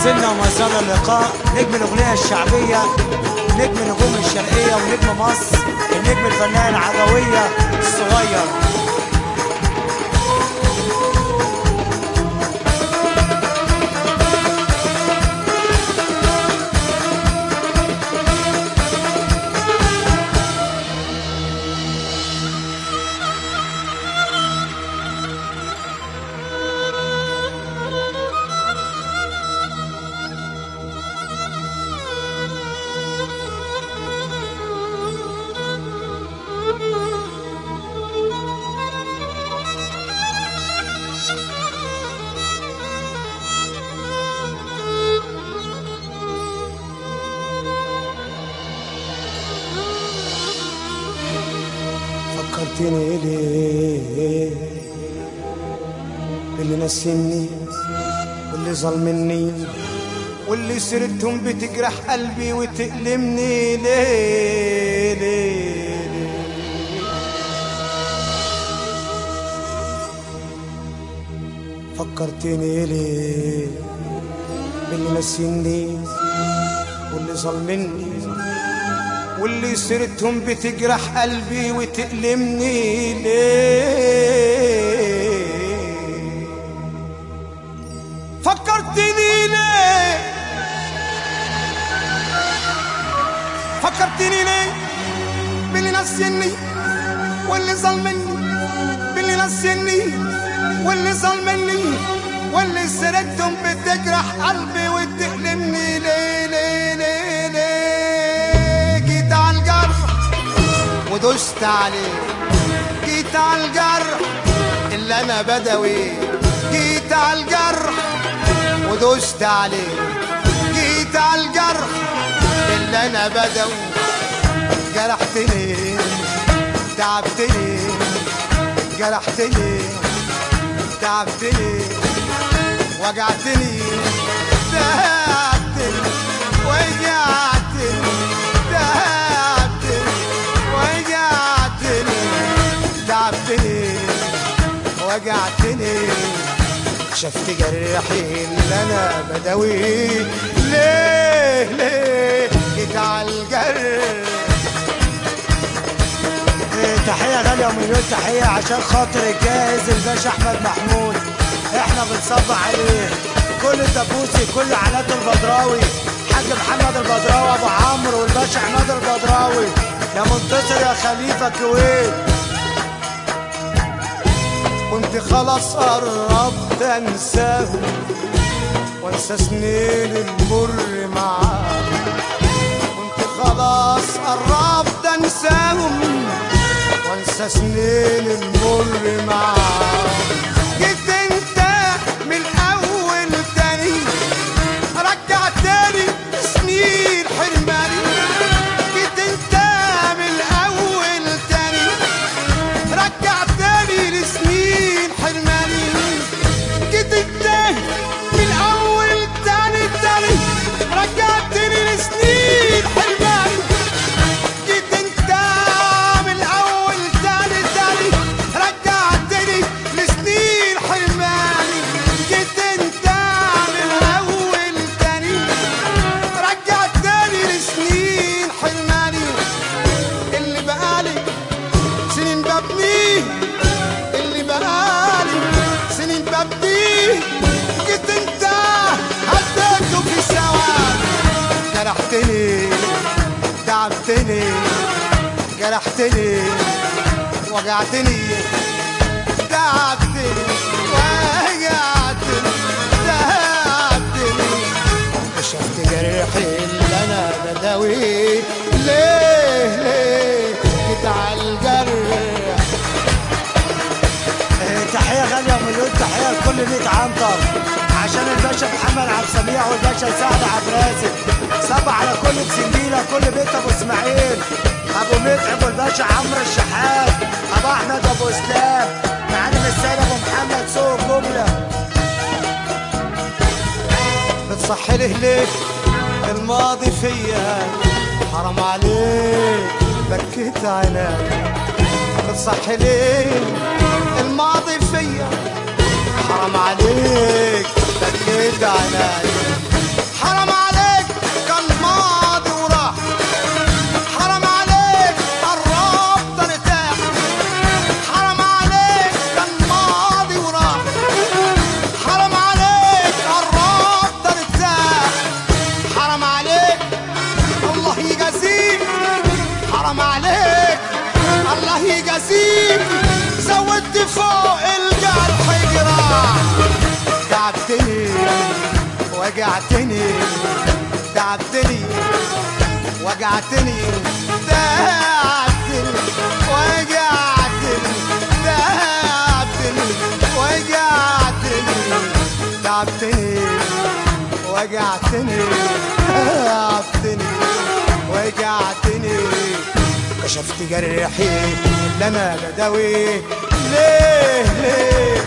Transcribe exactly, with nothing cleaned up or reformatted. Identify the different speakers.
Speaker 1: زلنا وما زال اللقاء نجم الأغنية الشعبية، نجم نجوم الشرقية ونجم مصر، النجم الفنان العدوية الصغير.
Speaker 2: فكرتني ليه اللي نسيني واللي ظلمني واللي سيرتهم بتجرح قلبي وتألمني ليه ليه فكرتني ليه باللي نسيني واللي ظلمني واللي سيرتهم بتجرح قلبي وتألمني ليه فكرتني ليه فكرتني ليه باللي نسيني واللي ظلمني باللي نسيني واللي ظلمني واللي سيرتهم بتجرح قلبي وتألمني ليه ليه ليه ليه جيت على الجرح ودوست عليه، جيت على الجرح اللي انا بدوي، جيت على الجرح ودوست عليه، جيت على الجرح اللي انا بدوي. جرحتني تعبتني جرحتني تعبتني وجعتني تعبتني وجعتني تعبتني وجعتني تعبتني وجعتني شفت جرحي اللي انا بداوي ليه ليه جيت على الجرح.
Speaker 1: تحية غالية ومليون تحية عشان خاطر الجاهز الباشا أحمد محمود، احنا بنصب عليه كل الدبوسي كل علات البدراوي، حاج محمد البدراوي ابو عمرو والباشا عماد البدراوي، يا منتصر يا خليفة كويت.
Speaker 2: كنت خلاص قربت انساهم وانسى سنين المر معاهم، كنت خلاص قربت انساهم وانسى سنين المر معاهم. جيت انت من الاول تاني رجعتني سنين حرماني، جيت انت من الاول تاني رجعتني لسنين حرماني، جيت انت من الاول تاني تاني رجعتني لسنين حرماني، جيت انت من الاول تاني تاني رجعتني لسنين حرماني، جيت انت من الاول تاني رجعتني لسنين حرماني. اللي بقالي سنين ببنيه اللي بقالي سنين ببنيه جيت انت هديته في ثواني. جرحتني تعبتني جرحتني وجعتني تعبتني وجعتني تعبتني شفت جرحي اللي انا بداوي ليه ليه جيت على الجرح.
Speaker 1: تحية غالية ومليون تحية لكل ميت عنتر عشان الباشا محمد عبد السميع والباشا سعد عبد الرازق، صب على كل بسنجيلة كل بيت ابو اسماعيل ابو متعب والباشا عمرو الشحات ابو احمد ابو اسلام معلم السيد ابو محمد سوق جملة.
Speaker 2: بتصحي ليه ليه الماضي فيا حرام عليك بكيت عينيا، بتصحي ليه الماضي فيا حرام عليك بكيت عينيا، فوق الجرح جراح. تعبتني وجعتني تعبتني وجعتني تعبتني وجعتني تعبتني وجعتني تعبتني وجعتني تعبتني وجعتني. كشفت جرحي اللي انا بداوي ليه ليه